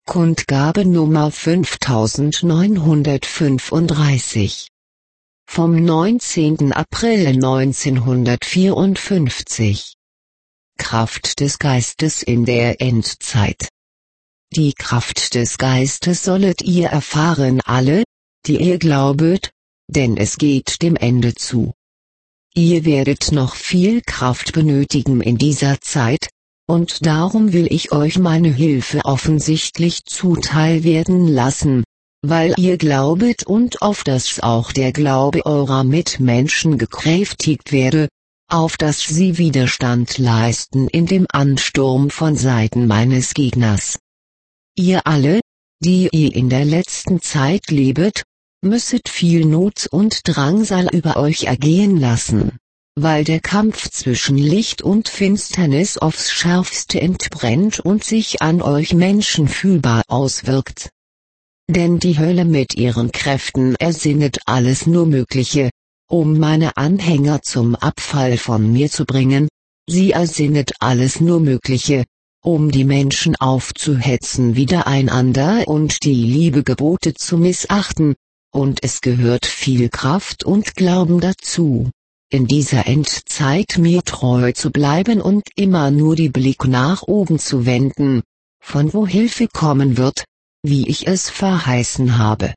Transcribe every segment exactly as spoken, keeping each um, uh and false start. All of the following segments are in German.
Kundgabe Nummer fünftausendneunhundertfünfunddreißig. Vom neunzehnten April neunzehnhundertvierundfünfzig. Kraft des Geistes in der Endzeit. Die Kraft des Geistes sollet ihr erfahren alle, die ihr glaubet, denn es geht dem Ende zu. Ihr werdet noch viel Kraft benötigen in dieser Zeit, und darum will ich euch meine Hilfe offensichtlich zuteil werden lassen, weil ihr glaubet und auf dass auch der Glaube eurer Mitmenschen gekräftigt werde, auf dass sie Widerstand leisten in dem Ansturm von Seiten meines Gegners. Ihr alle, die ihr in der letzten Zeit lebet, müsset viel Not und Drangsal über euch ergehen lassen, weil der Kampf zwischen Licht und Finsternis aufs Schärfste entbrennt und sich an euch Menschen fühlbar auswirkt. Denn die Hölle mit ihren Kräften ersinnet alles nur Mögliche, um meine Anhänger zum Abfall von mir zu bringen, sie ersinnet alles nur Mögliche, um die Menschen aufzuhetzen widereinander und die Liebegebote zu missachten, und es gehört viel Kraft und Glauben dazu, in dieser Endzeit mir treu zu bleiben und immer nur die Blick nach oben zu wenden, von wo Hilfe kommen wird, wie ich es verheißen habe.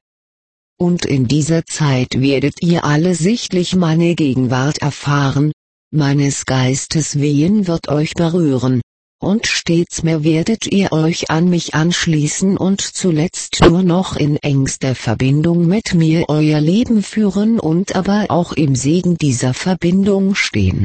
Und in dieser Zeit werdet ihr alle sichtlich meine Gegenwart erfahren, meines Geistes Wehen wird euch berühren, und stets mehr werdet ihr euch an mich anschließen und zuletzt nur noch in engster Verbindung mit mir euer Leben führen und aber auch im Segen dieser Verbindung stehen.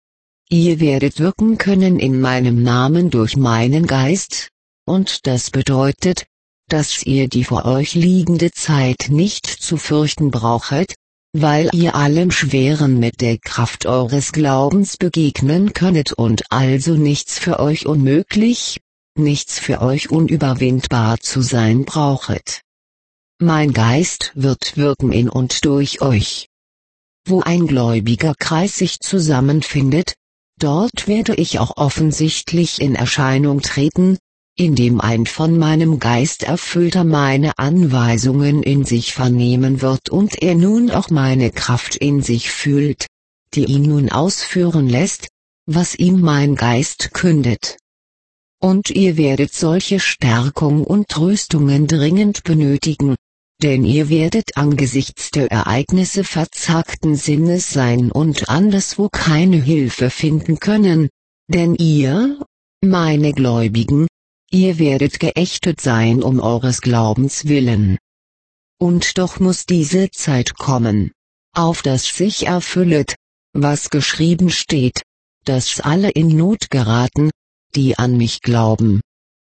Ihr werdet wirken können in meinem Namen durch meinen Geist, und das bedeutet, dass ihr die vor euch liegende Zeit nicht zu fürchten brauchet, weil ihr allem Schweren mit der Kraft eures Glaubens begegnen könnet und also nichts für euch unmöglich, nichts für euch unüberwindbar zu sein brauchet. Mein Geist wird wirken in und durch euch. Wo ein gläubiger Kreis sich zusammenfindet, dort werde ich auch offensichtlich in Erscheinung treten, indem ein von meinem Geist erfüllter meine Anweisungen in sich vernehmen wird und er nun auch meine Kraft in sich fühlt, die ihn nun ausführen lässt, was ihm mein Geist kündet. Und ihr werdet solche Stärkung und Tröstungen dringend benötigen, denn ihr werdet angesichts der Ereignisse verzagten Sinnes sein und anderswo keine Hilfe finden können, denn ihr, meine Gläubigen, ihr werdet geächtet sein um eures Glaubens willen. Und doch muss diese Zeit kommen, auf dass sich erfüllet, was geschrieben steht, dass alle in Not geraten, die an mich glauben.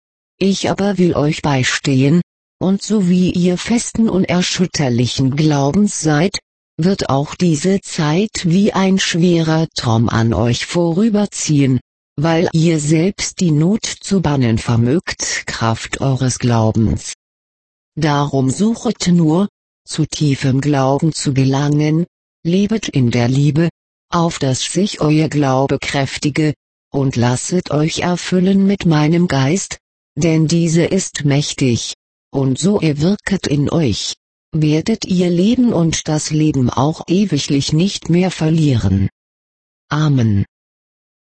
Ich aber will euch beistehen, und so wie ihr festen unerschütterlichen Glaubens seid, wird auch diese Zeit wie ein schwerer Traum an euch vorüberziehen, weil ihr selbst die Not zu bannen vermögt Kraft eures Glaubens. Darum suchet nur, zu tiefem Glauben zu gelangen, lebet in der Liebe, auf dass sich euer Glaube kräftige, und lasset euch erfüllen mit meinem Geist, denn diese ist mächtig, und so er wirket in euch, werdet ihr leben und das Leben auch ewiglich nicht mehr verlieren. Amen.